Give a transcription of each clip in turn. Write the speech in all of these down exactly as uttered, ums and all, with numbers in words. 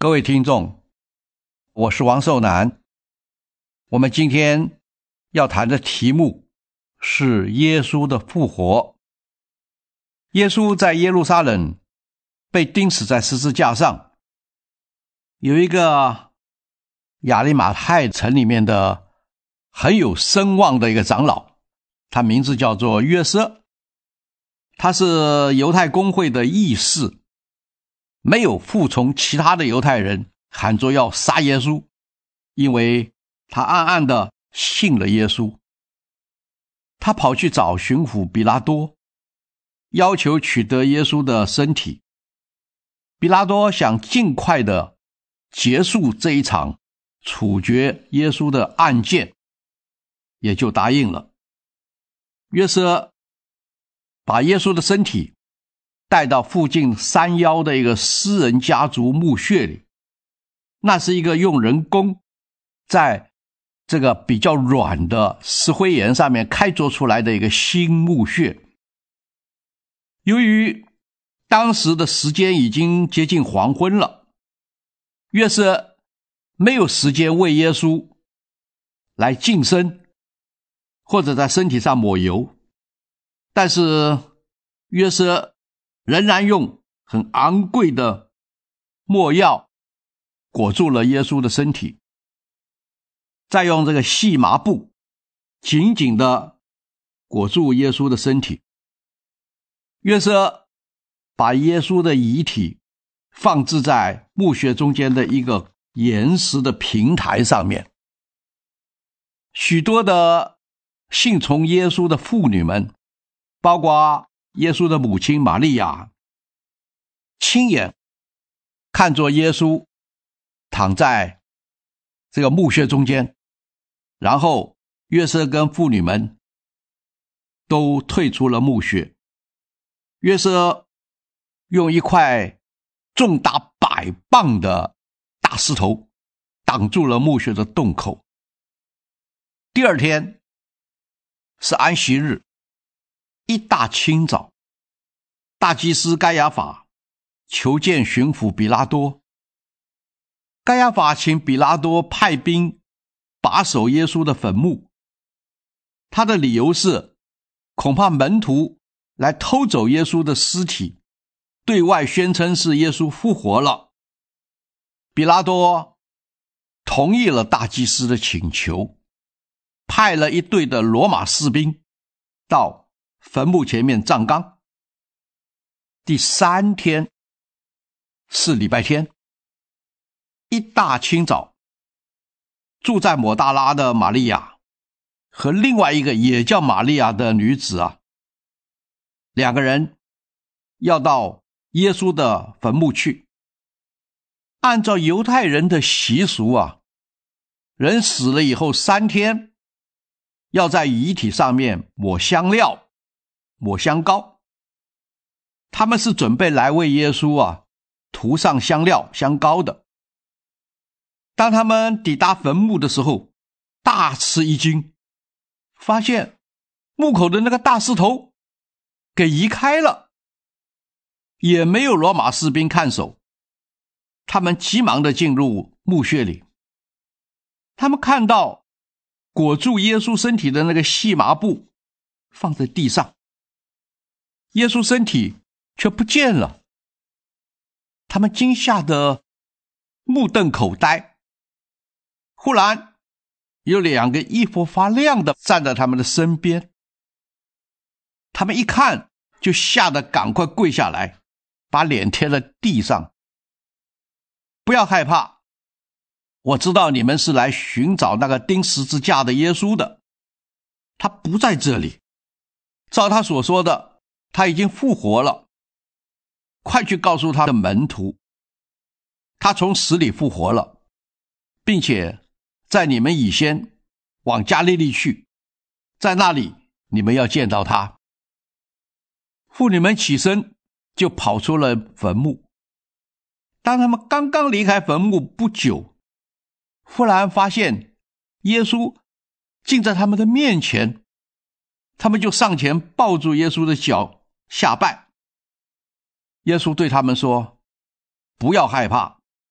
各位听众，我是王寿南。我们今天要谈的题目是耶稣的复活。耶稣在耶路撒冷被钉死在十字架上，有一个亚利马太城里面的很有声望的一个长老，他名字叫做约瑟，他是犹太公会的议士，没有服从其他的犹太人喊着要杀耶稣，因为他暗暗的信了耶稣。他跑去找巡抚比拉多，要求取得耶稣的身体。比拉多想尽快的结束这一场处决耶稣的案件，也就答应了。约瑟把耶稣的身体带到附近山腰的一个私人家族墓穴里，那是一个用人工在这个比较软的石灰岩上面开凿出来的一个新墓穴。由于当时的时间已经接近黄昏了，约瑟没有时间为耶稣来净身或者在身体上抹油，但是约瑟仍然用很昂贵的没药裹住了耶稣的身体，再用这个细麻布紧紧地裹住耶稣的身体。约瑟把耶稣的遗体放置在墓穴中间的一个岩石的平台上面。许多的信从耶稣的妇女们，包括耶稣的母亲玛利亚，亲眼看着耶稣躺在这个墓穴中间，然后约瑟跟妇女们都退出了墓穴。约瑟用一块重达百磅的大石头挡住了墓穴的洞口。第二天是安息日，一大清早，大祭司该亚法求见巡抚比拉多。该亚法请比拉多派兵把守耶稣的坟墓，他的理由是恐怕门徒来偷走耶稣的尸体，对外宣称是耶稣复活了。比拉多同意了大祭司的请求，派了一队的罗马士兵到坟墓前面站岗。第三天是礼拜天，一大清早，住在抹大拉的玛利亚和另外一个也叫玛利亚的女子啊，两个人要到耶稣的坟墓去。按照犹太人的习俗啊，人死了以后三天要在遗体上面抹香料抹香膏，他们是准备来为耶稣啊涂上香料香膏的。当他们抵达坟墓的时候，大吃一惊，发现墓口的那个大石头给移开了，也没有罗马士兵看守。他们急忙地进入墓穴里，他们看到裹住耶稣身体的那个细麻布放在地上，耶稣身体却不见了。他们惊吓得目瞪口呆。忽然有两个衣服发亮的站在他们的身边，他们一看就吓得赶快跪下来，把脸贴在地上。不要害怕，我知道你们是来寻找那个钉十字架的耶稣的，他不在这里，照他所说的，他已经复活了。快去告诉他的门徒，他从死里复活了，并且在你们以先往加利利去，在那里你们要见到他。妇女们起身就跑出了坟墓。当他们刚刚离开坟墓不久，忽然发现耶稣竟在他们的面前，他们就上前抱住耶稣的脚下拜。耶稣对他们说，不要害怕，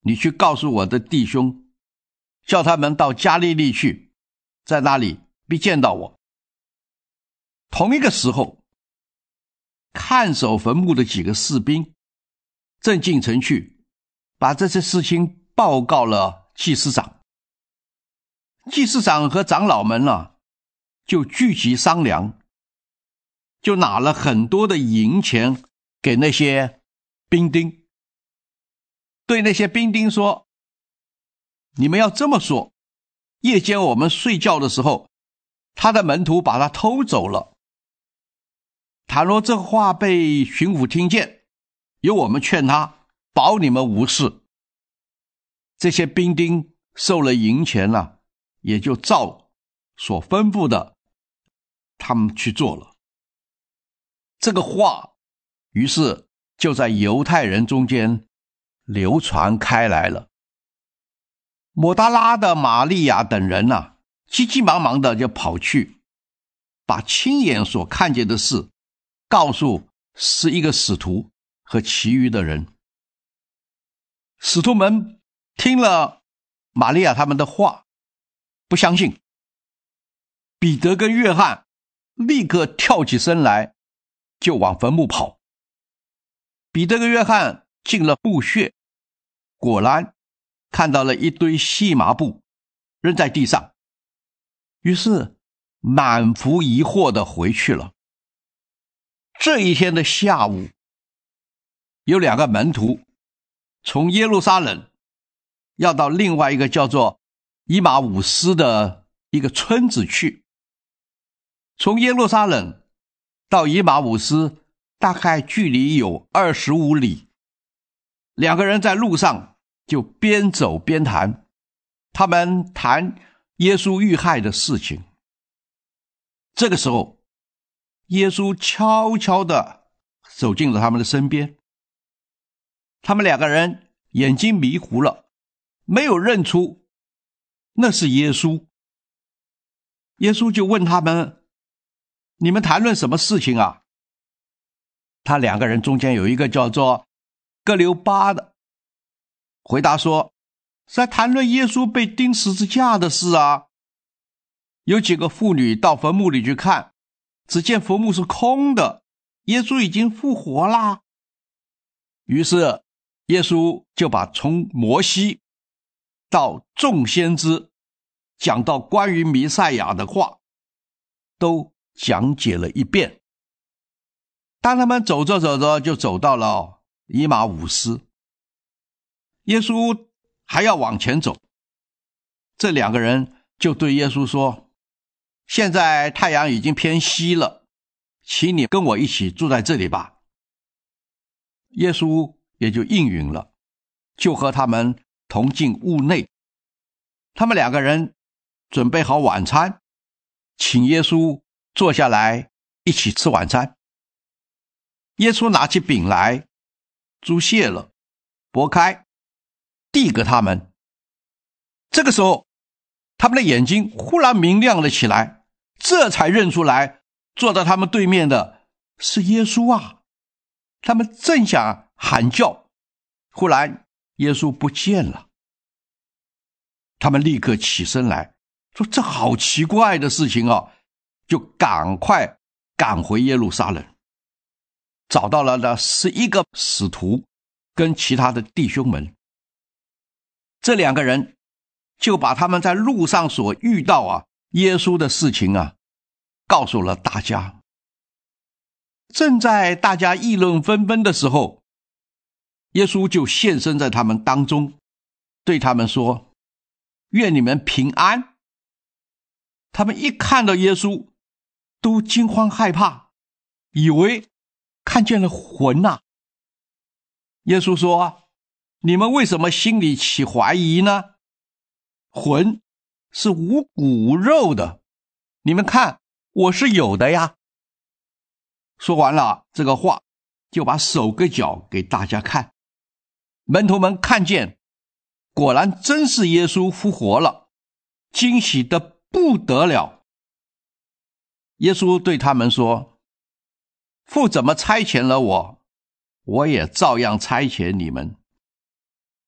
你去告诉我的弟兄，叫他们到加利利去，在那里必见到我。”同一个时候，看守坟墓的几个士兵正进城去，把这些事情报告了祭司长。祭司长和长老们啊，就聚集商量，就拿了很多的银钱给那些兵丁，对那些兵丁说：“你们要这么说，夜间我们睡觉的时候，他的门徒把他偷走了。倘若这话被巡抚听见，由我们劝他，保你们无事。”这些兵丁受了银钱了、啊，也就照所吩咐的他们去做了。这个话于是就在犹太人中间流传开来了。抹大拉的玛利亚等人啊，急急忙忙的就跑去，把亲眼所看见的事告诉十一个使徒和其余的人。使徒们听了玛利亚他们的话，不相信。彼得跟约翰立刻跳起身来，就往坟墓跑。彼得跟约翰进了墓穴，果然看到了一堆细麻布扔在地上，于是满腹疑惑的回去了。这一天的下午，有两个门徒从耶路撒冷要到另外一个叫做以马忤斯的一个村子去。从耶路撒冷到以马忤斯大概距离有二十五里，两个人在路上就边走边谈，他们谈耶稣遇害的事情。这个时候，耶稣悄悄地走进了他们的身边，他们两个人眼睛迷糊了，没有认出那是耶稣。耶稣就问他们：“你们谈论什么事情啊？”他两个人中间有一个叫做哥留巴的，回答说：“在谈论耶稣被钉十字架的事啊。有几个妇女到坟墓里去看，只见坟墓是空的，耶稣已经复活啦。”于是耶稣就把从摩西到众先知讲到关于弥赛亚的话都讲解了一遍。当他们走着走着就走到了以马忤斯，耶稣还要往前走，这两个人就对耶稣说：“现在太阳已经偏西了，请你跟我一起住在这里吧。”耶稣也就应允了，就和他们同进屋内。他们两个人准备好晚餐，请耶稣坐下来一起吃晚餐。耶稣拿起饼来，祝谢了，拨开，递给他们。这个时候，他们的眼睛忽然明亮了起来，这才认出来坐在他们对面的是耶稣啊！他们正想喊叫，忽然耶稣不见了。他们立刻起身来说：“这好奇怪的事情啊！”就赶快赶回耶路撒冷，找到了那十一个使徒跟其他的弟兄们。这两个人就把他们在路上所遇到啊耶稣的事情啊告诉了大家。正在大家议论纷纷的时候，耶稣就现身在他们当中，对他们说：“愿你们平安。”他们一看到耶稣都惊慌害怕，以为看见了魂啊。耶稣说：“你们为什么心里起怀疑呢？魂是无骨无肉的，你们看我是有的呀。”说完了这个话，就把手跟脚给大家看。门徒们看见，果然真是耶稣复活了，惊喜的不得了。耶稣对他们说：“父怎么差遣了我，我也照样差遣你们。”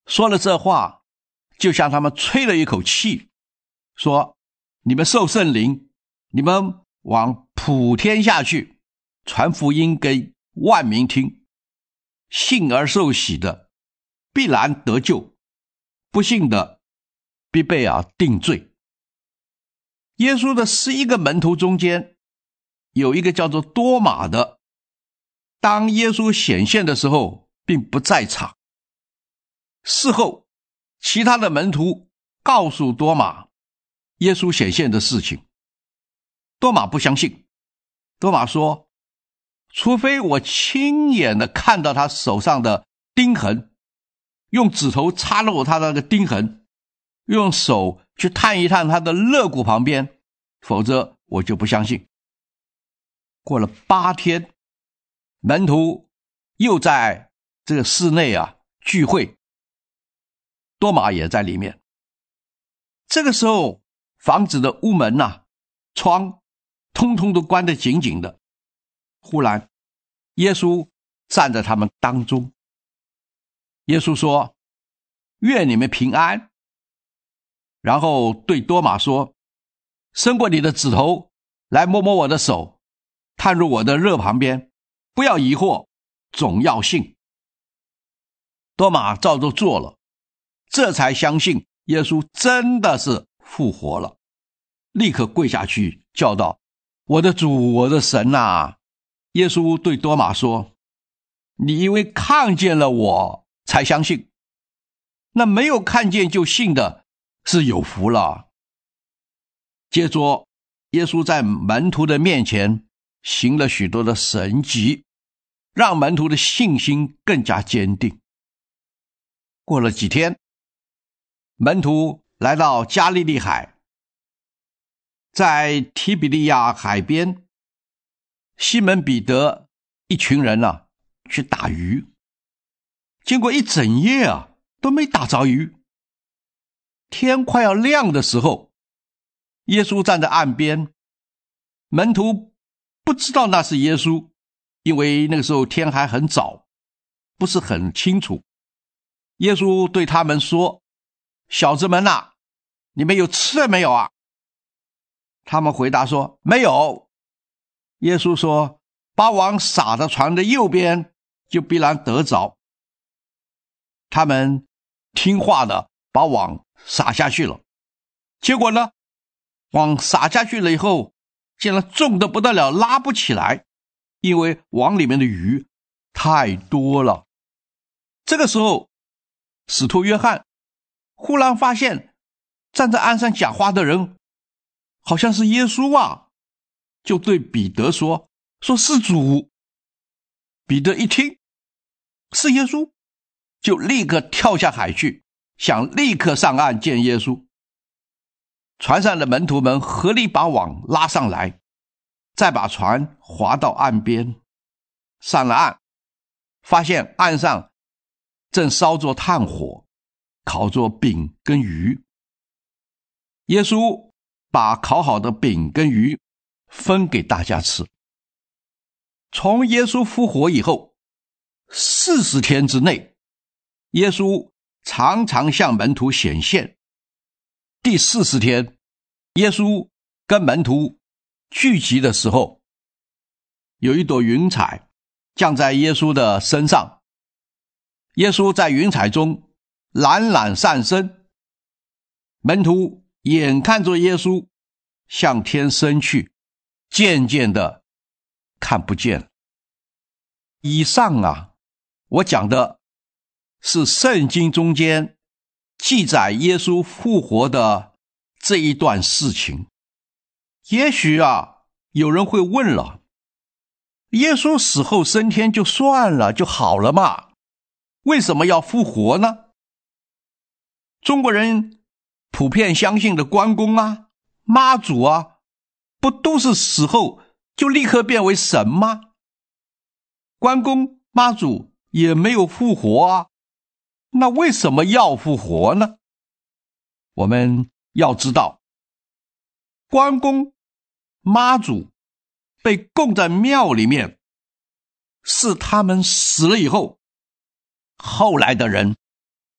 说了这话，就向他们吹了一口气，说：你们受圣灵，你们往普天下去，传福音给万民听。信而受洗的必然得救，不信的必被啊定罪。耶稣的十一个门徒中间，有一个叫做多马的，当耶稣显现的时候并不在场。事后其他的门徒告诉多马耶稣显现的事情，多马不相信。多马说：除非我亲眼的看到他手上的钉痕，用指头插入他的那个钉痕，用手去探一探他的肋骨旁边，否则我就不相信。过了八天，门徒又在这个室内啊聚会，多马也在里面。这个时候房子的屋门啊窗通通都关得紧紧的。忽然耶稣站在他们当中，耶稣说：愿你们平安。然后对多马说：伸过你的指头来摸摸我的手，探入我的肋旁边，不要疑惑，总要信。多马照着做了，这才相信耶稣真的是复活了，立刻跪下去叫道：我的主，我的神啊！耶稣对多马说：你因为看见了我才相信，那没有看见就信的是有福了。接着耶稣在门徒的面前行了许多的神迹，让门徒的信心更加坚定。过了几天，门徒来到加利利海，在提比利亚海边，西门彼得一群人啊去打鱼，经过一整夜啊都没打着鱼。天快要亮的时候，耶稣站在岸边，门徒不知道那是耶稣，因为那个时候天还很早，不是很清楚。耶稣对他们说：小子们啊，你们有吃了没有啊？他们回答说：没有。耶稣说：把网撒在船的右边，就必然得着。他们听话的把网撒下去了，结果呢，网撒下去了以后，竟然重得不得了，拉不起来，因为网里面的鱼太多了。这个时候使徒约翰忽然发现站在岸上讲话的人好像是耶稣啊，就对彼得说：说是主。彼得一听是耶稣，就立刻跳下海去，想立刻上岸见耶稣。船上的门徒们合力把网拉上来，再把船划到岸边。上了岸，发现岸上正烧着炭火，烤着饼跟鱼。耶稣把烤好的饼跟鱼分给大家吃。从耶稣复活以后四十天之内，耶稣常常向门徒显现。第四十天，耶稣跟门徒聚集的时候，有一朵云彩降在耶稣的身上，耶稣在云彩中懒懒上升，门徒眼看着耶稣向天升去，渐渐的看不见了。以上啊，我讲的是圣经中间记载耶稣复活的这一段事情。也许啊，有人会问了，耶稣死后升天就算了，就好了嘛，为什么要复活呢？中国人普遍相信的关公啊、妈祖啊，不都是死后就立刻变为神吗？关公、妈祖也没有复活啊，那为什么要复活呢？我们要知道，关公、妈祖被供在庙里面，是他们死了以后，后来的人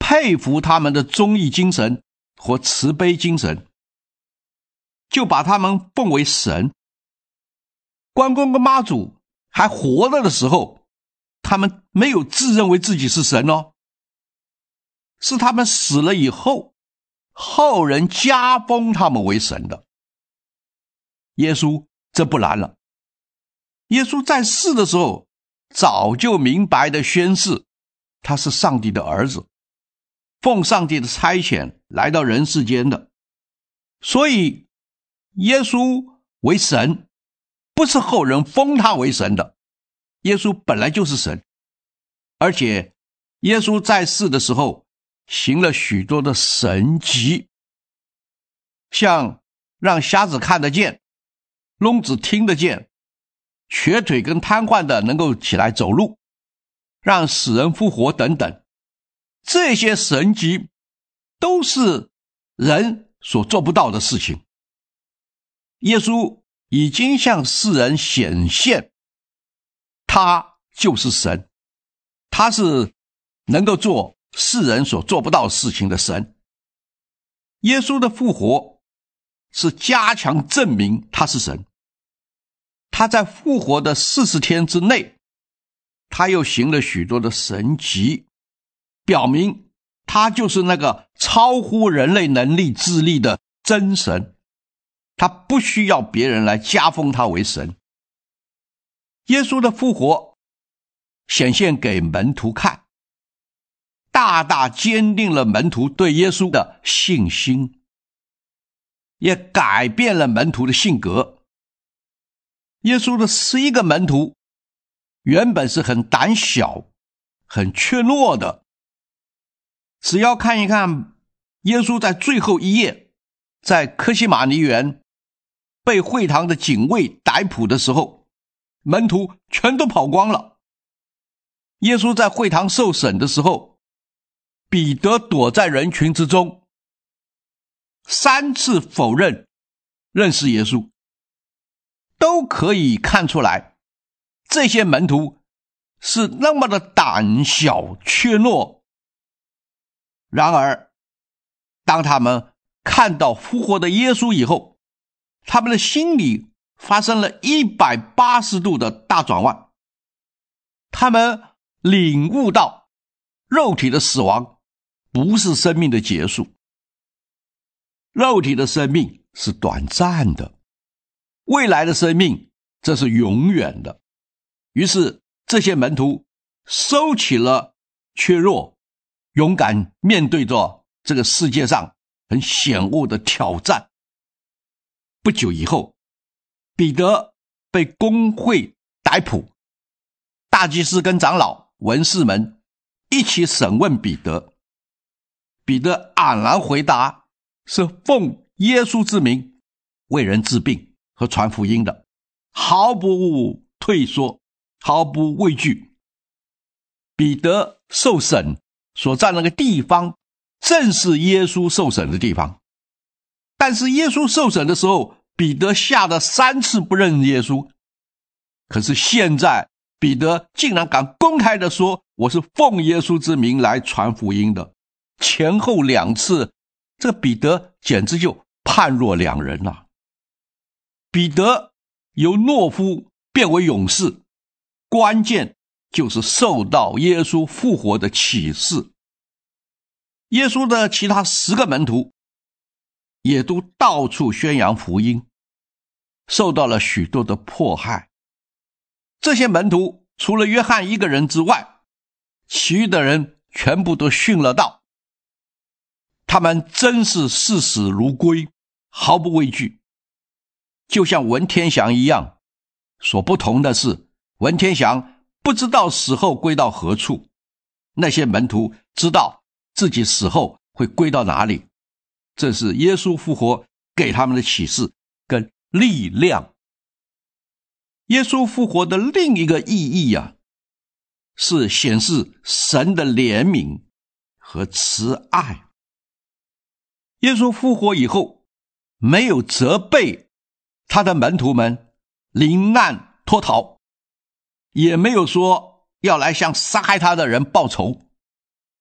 佩服他们的忠义精神和慈悲精神，就把他们奉为神。关公跟妈祖还活着的时候，他们没有自认为自己是神哦，是他们死了以后，后人加封他们为神的。耶稣这不然了，耶稣在世的时候早就明白的宣示他是上帝的儿子，奉上帝的差遣来到人世间的。所以耶稣为神，不是后人封他为神的，耶稣本来就是神。而且耶稣在世的时候行了许多的神迹，像让瞎子看得见，聋子听得见，瘸腿跟瘫痪的能够起来走路，让死人复活等等。这些神迹都是人所做不到的事情。耶稣已经向世人显现，他就是神，他是能够做世人所做不到事情的神。耶稣的复活是加强证明他是神。他在复活的四十天之内，他又行了许多的神迹，表明他就是那个超乎人类能力智力的真神，他不需要别人来加封他为神。耶稣的复活显现给门徒看，大大坚定了门徒对耶稣的信心，也改变了门徒的性格。耶稣的十一个门徒原本是很胆小很怯懦的，只要看一看耶稣在最后一夜在客西马尼园被会堂的警卫逮捕的时候，门徒全都跑光了。耶稣在会堂受审的时候，彼得躲在人群之中，三次否认认识耶稣，都可以看出来这些门徒是那么的胆小怯懦。然而当他们看到复活的耶稣以后，他们的心里发生了一百八十度的大转弯。他们领悟到肉体的死亡不是生命的结束，肉体的生命是短暂的，未来的生命这是永远的。于是这些门徒收起了怯弱，勇敢面对着这个世界上很险恶的挑战。不久以后，彼得被公会逮捕，大祭司跟长老文士们一起审问彼得。彼得黯然回答，是奉耶稣之名为人治病和传福音的，毫不退缩，毫不畏惧。彼得受审所在那个地方正是耶稣受审的地方，但是耶稣受审的时候，彼得吓得三次不认耶稣。可是现在彼得竟然敢公开的说，我是奉耶稣之名来传福音的。前后两次，这个彼得简直就判若两人了。彼得由懦夫变为勇士，关键就是受到耶稣复活的启示。耶稣的其他十个门徒也都到处宣扬福音，受到了许多的迫害。这些门徒除了约翰一个人之外，其余的人全部都殉了道。他们真是视死如归，毫不畏惧，就像文天祥一样。所不同的是，文天祥不知道死后归到何处，那些门徒知道自己死后会归到哪里。这是耶稣复活给他们的启示跟力量。耶稣复活的另一个意义啊，是显示神的怜悯和慈爱。耶稣复活以后，没有责备他的门徒们临难脱逃，也没有说要来向杀害他的人报仇。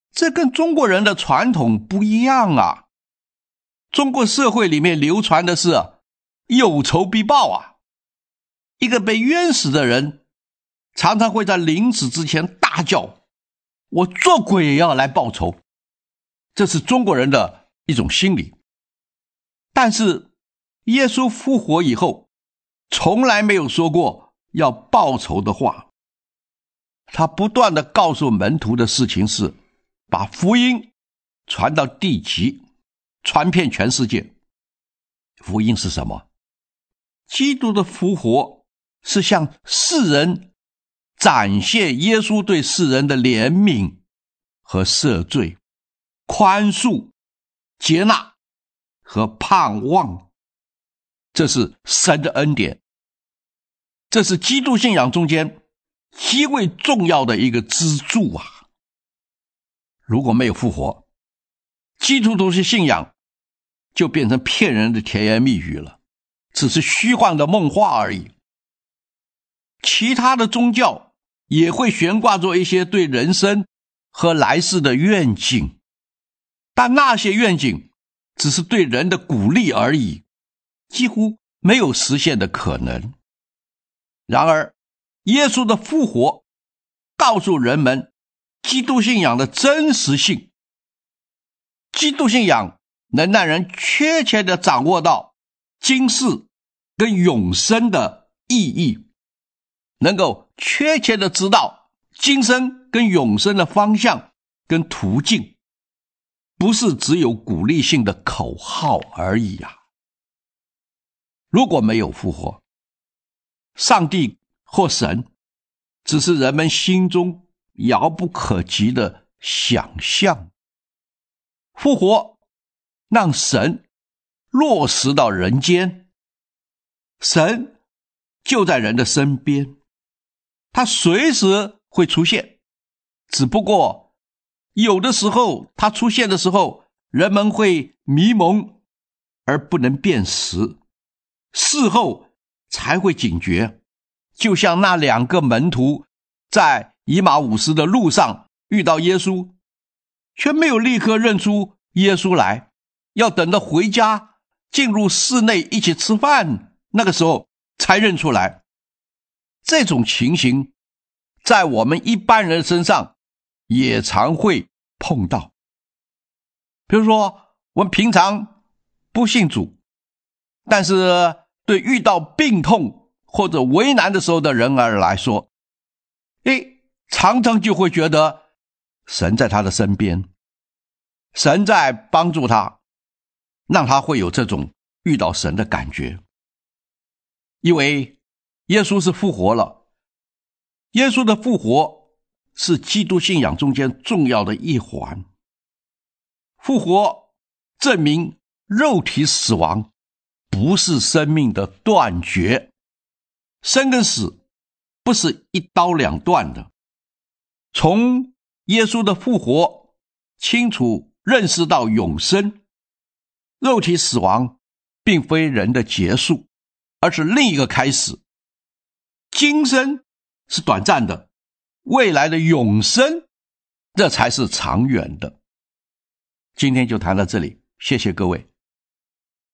这跟中国人的传统不一样啊。中国社会里面流传的是有仇必报啊，一个被冤死的人常常会在临死之前大叫，我做鬼也要来报仇，这是中国人的一种心理。但是耶稣复活以后从来没有说过要报仇的话，他不断地告诉门徒的事情是把福音传到地极，传遍全世界。福音是什么？基督的复活是向世人展现耶稣对世人的怜悯和赦罪、宽恕、接纳和盼望。这是神的恩典，这是基督信仰中间极为重要的一个支柱啊！如果没有复活，基督徒的信仰就变成骗人的甜言蜜语了，只是虚幻的梦话而已。其他的宗教也会悬挂着一些对人生和来世的愿景，但那些愿景只是对人的鼓励而已，几乎没有实现的可能。然而耶稣的复活告诉人们基督信仰的真实性。基督信仰能让人确切地掌握到今世跟永生的意义，能够确切地知道今生跟永生的方向跟途径，不是只有鼓励性的口号而已啊。如果没有复活，上帝或神只是人们心中遥不可及的想象。复活让神落实到人间，神就在人的身边，他随时会出现，只不过有的时候他出现的时候人们会迷蒙而不能辨识，事后才会警觉，就像那两个门徒在以马忤斯的路上遇到耶稣，却没有立刻认出耶稣来，要等到回家进入室内一起吃饭，那个时候才认出来。这种情形在我们一般人身上也常会碰到。比如说我们平常不信主，但是对遇到病痛或者为难的时候的人儿来说，诶，常常就会觉得神在他的身边，神在帮助他，让他会有这种遇到神的感觉。因为耶稣是复活了，耶稣的复活是基督信仰中间重要的一环。复活证明肉体死亡不是生命的断绝，生跟死不是一刀两断的。从耶稣的复活清楚认识到永生，肉体死亡并非人的结束，而是另一个开始。今生是短暂的，未来的永生这才是长远的。今天就谈到这里，谢谢各位。